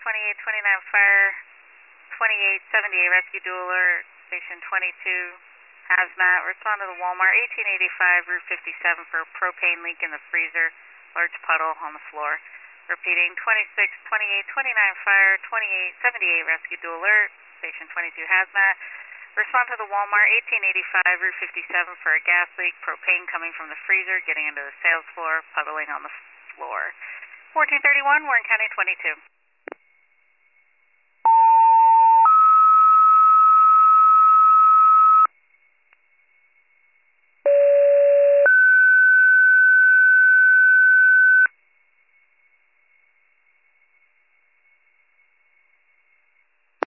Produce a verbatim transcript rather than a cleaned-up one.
twenty-eight twenty-nine fire, twenty-eight seventy-eight rescue dual alert, station twenty-two, hazmat, respond to the Walmart, eighteen eighty-five, Route fifty-seven for a propane leak in the freezer, large puddle on the floor. Repeating, twenty-six twenty-eight twenty-nine fire, twenty-eight seventy-eight rescue dual alert, station twenty-two hazmat. Respond to the Walmart, eighteen eighty-five, Route fifty-seven for a gas leak, propane coming from the freezer, getting into the sales floor, puddling on the floor. fourteen thirty-one, Warren County twenty-two.